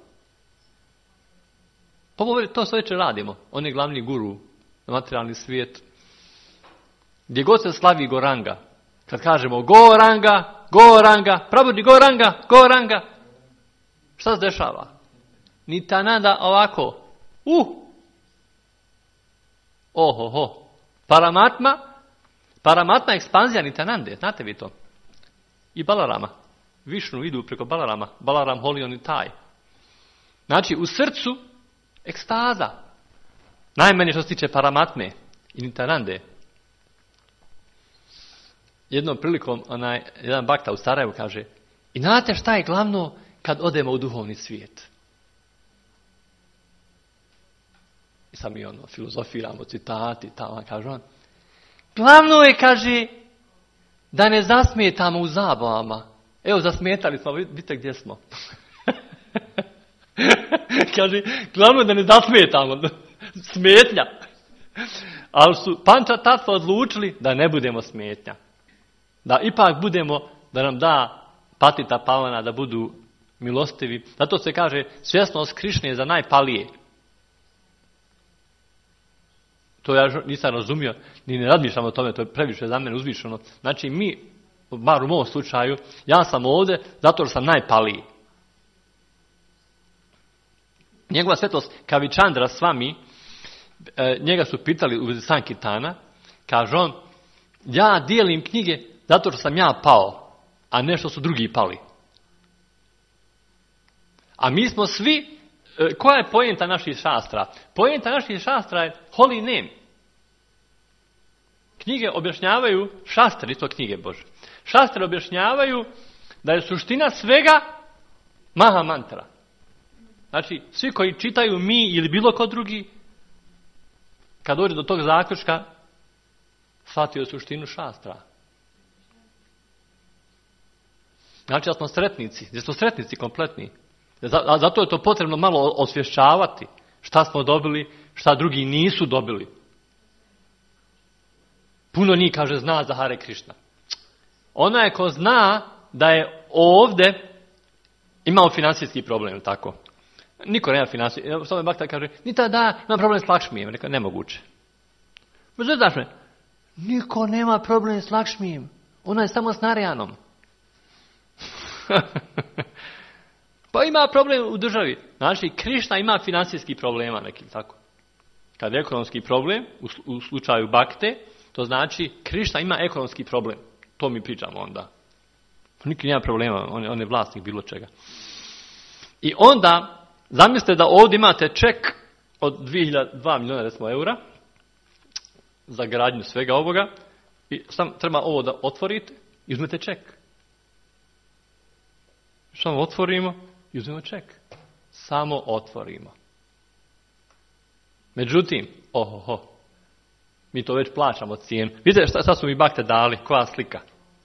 Pa to sve već radimo. On je glavni guru na materijalni svijet. Gdje god se slavi Goranga, kad kažemo Goranga, Goranga, Prabhuji Goranga, Goranga, šta se dešava? Nitananda ovako, uh, ohoho, Paramatma, Paramatma ekspanzija Nitanande, znate vi to? I Balarama, Višnu idu preko Balarama, Balaram Holi on i taj. Znači, u srcu ekstaza, najmanje što se tiče Paramatme i Nitanande. Jednom prilikom, onaj, jedan bakta u Sarajevu kaže, i znate šta je glavno kad odemo u duhovni svijet? I sad mi ono, filozofiramo, citati, tamo, kaže on, glavno je, kaže, da ne zasmetamo u zabavama. Evo, zasmetali smo, vidite gdje smo. Kaže, glavno je da ne zasmetamo, smetnja. Ali su Panča Tattva odlučili da ne budemo smetnja. Da ipak budemo, da nam da Patita Pavana, da budu milostivi. Zato se kaže, svjesnost Krišne je za najpalije. To ja nisam razumio, ni ne razmišljam o tome, to je previše za mene uzvišeno. Znači mi, bar u mom slučaju, ja sam ovdje zato što sam najpaliji. Njegova svetost Kavičandra s vami, njega su pitali u vezi Sankirtana, kaže on, ja dijelim knjige zato što sam ja pao, a ne što su drugi pali. A mi smo svi, koja je poenta naših šastra? Poenta naših šastra je holy name. Knjige objašnjavaju, šastre, isto knjige Bože, šastre objašnjavaju da je suština svega maha mantra. Znači, svi koji čitaju mi ili bilo ko drugi, kad dođe do tog zaključka, shvatio suštinu šastra. Znači da smo sretnici, gdje smo sretnici kompletni. Zato je to potrebno malo osvješćavati šta smo dobili, šta drugi nisu dobili. Puno njih kaže zna za Hare Krišna. Ona je ko zna da je ovdje imao financijski problem, tako. Niko nema financijski. Što me Bhakta kaže, ni tada ima problem s Lakšmijem. Rekao, nemoguće. Možda znaš me, niko nema problem s Lakšmijem. Ona je samo s Narayanom. Pa ima problem u državi. Znači, Krišna ima financijski problema neki, tako. Kad je ekonomski problem, u, u slučaju bakte, to znači Krišna ima ekonomski problem. To mi pričamo onda. Nikad nema problema, on je, on je vlasnik bilo čega. I onda, zamislite da ovdje imate ček od dva milijuna recimo eura za gradnju svega ovoga i sam treba ovo da otvorite i uzmete ček. Samo otvorimo i uzmemo ček. Samo otvorimo. Međutim, ohoho, mi to već plaćamo cijenu. Vidite šta, šta su mi bakte dali, koja slika?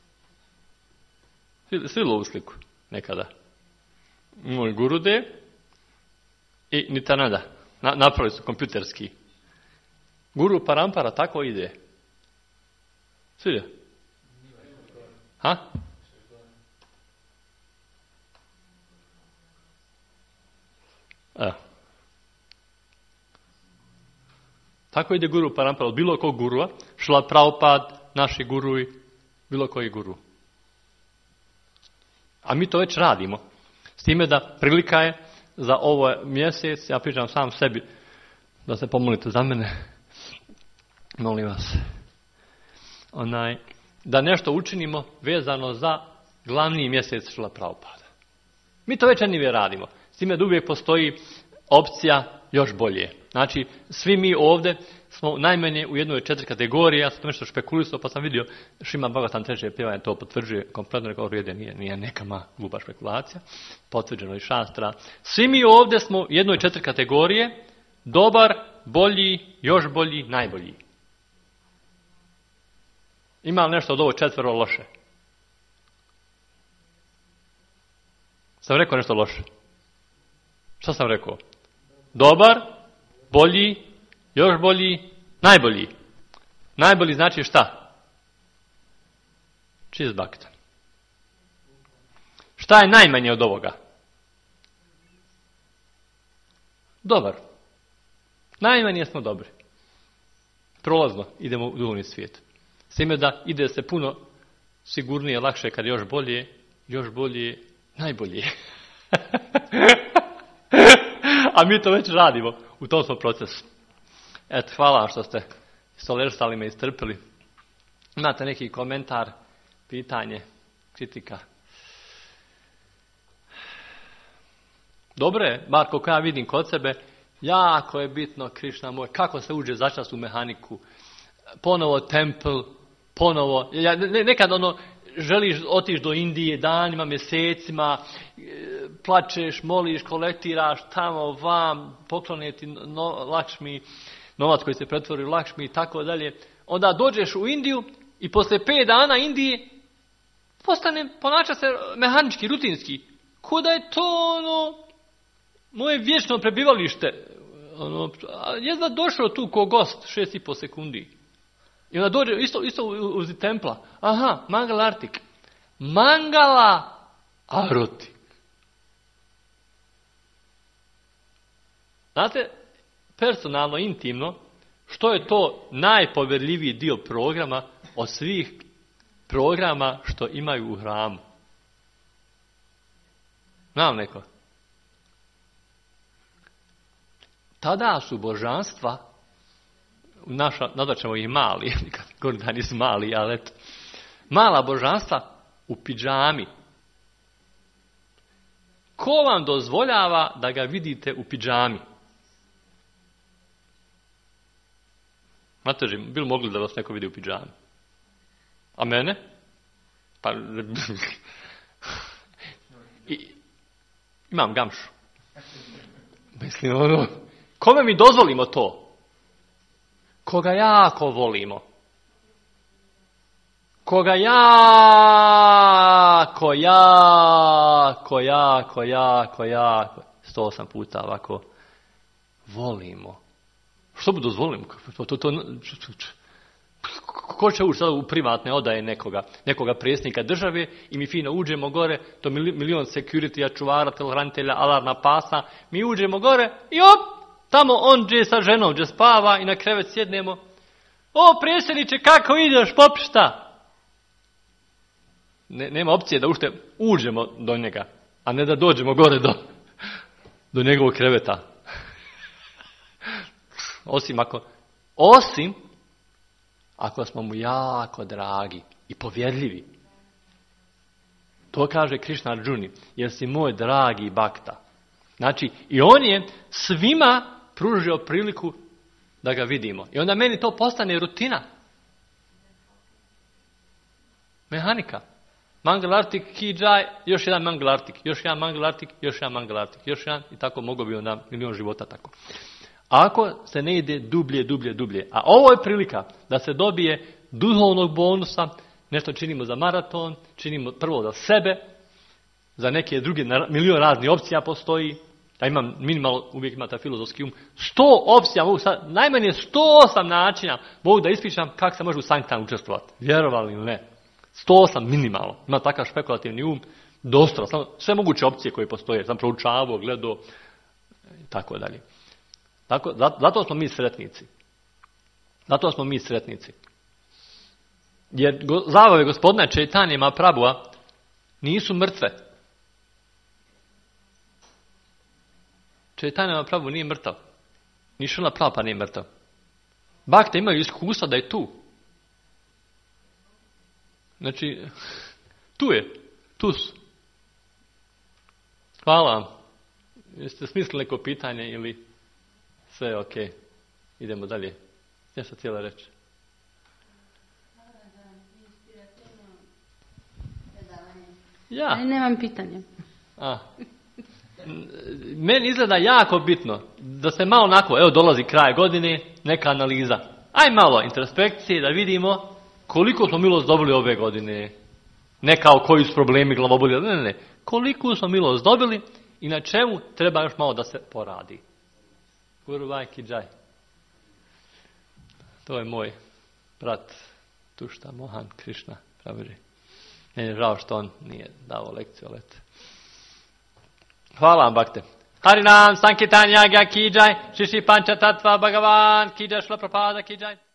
Svi ovu sliku nekada. Moj Gurudev i Nitananda. Na, napravili su kompjuterski. Guru Parampara tako ide. Sviđa? Ha? Evo. Tako ide Guru Parampara od bilo kog gurua, Šrila Prabhupada, naši guruji, bilo koji guru. A mi to već radimo. S time da prilika je za ovo mjesec, ja pričam sam sebi, da se pomolite za mene, molim vas, onaj, da nešto učinimo vezano za glavni mjesec Šrila Prabhupada. Mi to već anivije radimo. S time da uvijek postoji opcija još bolje. Znači, svi mi ovdje smo najmanje u jednoj četiri kategorije, ja sam to nešto špekulisao, pa sam vidio Šima Bhagavatam treće pjevanje to potvrđuje, kompletno rekao, vrijede, nije, nije nekama glupa špekulacija, potvrđeno iz šastra. Svi mi ovdje smo u jednoj četiri kategorije, dobar, bolji, još bolji, najbolji. Ima li nešto od ovo četvero loše? Sam rekao nešto loše? Šta sam rekao? Dobar, bolji, još bolji, najbolji. Najbolji znači šta? Čist bakta. Šta je najmanje od ovoga? Dobar. Najmanje smo dobri. Prolazno idemo u duhovni svijet. S time da ide se puno sigurnije, lakše kad je još bolje, još bolje, najbolje. A mi to već radimo. U tom smo procesu. Eto, hvala vam što ste soležstali me istrpili. Imate neki komentar, pitanje, kritika? Dobro je, bar koliko ja vidim kod sebe, jako je bitno, Krišna moj, kako se uđe začas u mehaniku. Ponovo templ, ponovo, ja, ne, nekad ono, želiš otići do Indije danima, mjesecima, plačeš, moliš, kolektiraš tamo, vam, pokloniti no, Lakšmi, novac koji se pretvori u Lakšmi i tako dalje. Onda dođeš u Indiju i poslije pet dana Indije postane, ponaša se mehanički, rutinski. Kuda je to ono, moje vječno prebivalište. Ono, jedva došao tu ko gost, šest i po sekundi. I onda dođe isto, isto uz templa. Aha, Mangala Artik. Mangala Aroti. Znate, personalno, intimno, što je to najpoverljiviji dio programa od svih programa što imaju u hramu? Znam neko. Tada su božanstva, naša, nadat ćemo ih mali, nikad da nisu mali, ali eto, mala božanstva u pidžami. Ko vam dozvoljava da ga vidite u pidžami? Znate, bi li mogli da vas neko vidi u pidžami? A mene? Pa, I, imam gamšu. Mislim, ono, kome mi dozvolimo to? Koga jako volimo. Koga jako, jako, jako, jako, jako, sto osam puta ovako volimo. Što bi dozvolimo? To, to, to, ko će ući sada u privatne odaje nekoga, nekoga predsjednika države i mi fino uđemo gore, to milion security, čuvara, hranitelja, alarmna pasa, mi uđemo gore i op, tamo on gdje sa ženom, gdje spava i na krevet sjednemo. O, predsjedniče, kako ideš, popišta? Ne, nema opcije da ušte uđemo do njega, a ne da dođemo gore do, do njegovog kreveta. Osim ako, osim ako smo mu jako dragi i povjerljivi. To kaže Krišna Arjuni, jer si moj dragi bakta. Znači, i on je svima pružio priliku da ga vidimo. I onda meni to postane rutina. Mehanika. Mangalartik, Kijai, još jedan Mangalartik, još jedan Mangalartik, još jedan Mangalartik, još jedan i tako mogu bi onda milion života tako. Ako se ne ide dublje, dublje, dublje. A ovo je prilika da se dobije duhovnog bonusa, nešto činimo za maraton, činimo prvo za sebe, za neke druge, milion raznih opcija postoji. Ja imam minimalno, uvijek imate filozofski um, sto opcija, mogu sad, najmanje sto osam načina mogu da ispričam kako se može u Sanktan učestvovati. Vjerovali ili ne. sto osam minimalno. Ima takav špekulativni um, dosta, samo sve moguće opcije koje postoje. Sam proučavao, gledao i tako dalje. Tako, zato smo mi sretnici. Zato smo mi sretnici. Jer go, zabave gospodina Čejtanje Mahaprabhua nisu mrtve. Čejtanje Mahaprabhu nije mrtav. Ni Šrila Prabhupada nije mrtav. Bakte imaju iskustva da je tu. Znači, tu je. Tu su. Hvala vam. Jeste smislili neko pitanje ili sve je ok? Idemo dalje. Nešto cijela reći. Ja. Ali nemam pitanja. A. Meni izgleda jako bitno da se malo onako, evo dolazi kraj godine, neka analiza. Aj malo introspekcije da vidimo koliko smo milost dobili ove godine. Ne kao koji su problemi glavoboli, ne, ne, ne. Koliko smo milost dobili i na čemu treba još malo da se poradi. Guru Kijai. To je moj brat Tušta Mohan Krišna Prabhuji. Meni je žao što on nije dao lekciju, ali eto. Hvala vam, bakte. Harinam Sankirtan Yagya Kijai, Shri Shri Pancha Tattva Bhagavan Kijai, Šrila Prabhupada Kijai.